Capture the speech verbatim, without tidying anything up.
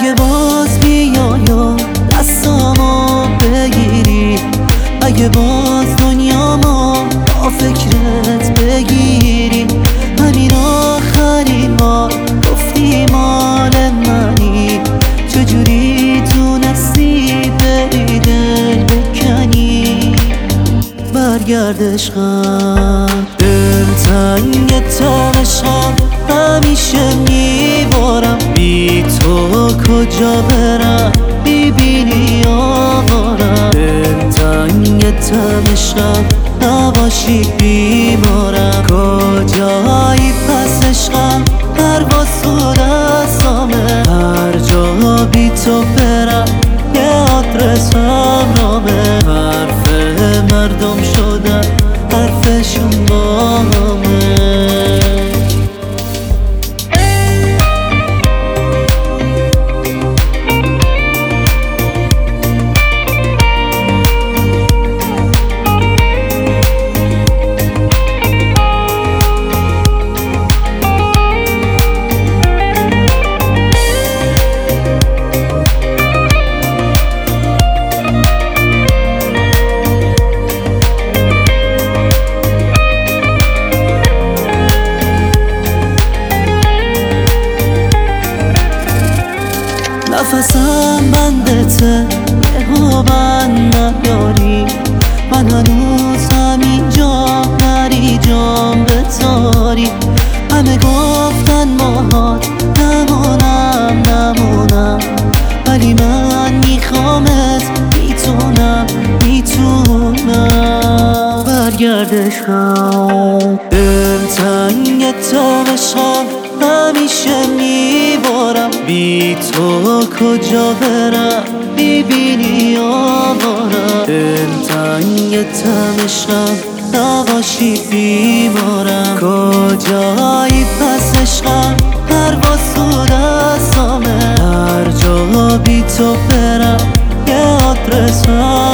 اگه باز بیای و دستامو بگیری، اگه باز دنیامو با فکرت بگیری، همین آخرین بار گفتی مال منی، چجوری تونستی بری دل بکنی؟ برگرد عشقم، دلتنگ تم عشقم، همیشه میبارم، بی تو کجا برم میبینی آوارم. دلتنگ تم عشقم، نباشی بیمارم، کجایی پس عشقم، پرواز تو دستامه، هر جا بی تو برم یه آدرس همرامه، حرف مردم شدن حرفشون با همه. نفسم بندته یهو بند نیاری، من هنوز همینجا نری جام بتاری، همه گفتن ماهات نمونم نمونم، ولی من میخوامت، میتونم میتونم. برگرد عشقم، دلتنگ تم عشقم، همیشه میبارم، بی تو کجا برم میبینی آوارم. دلتنگ تم عشقم، نباشی بیمارم، کجایی پس عشقم، پرواز تو دستامه، هر جا بی تو برم یه آدرس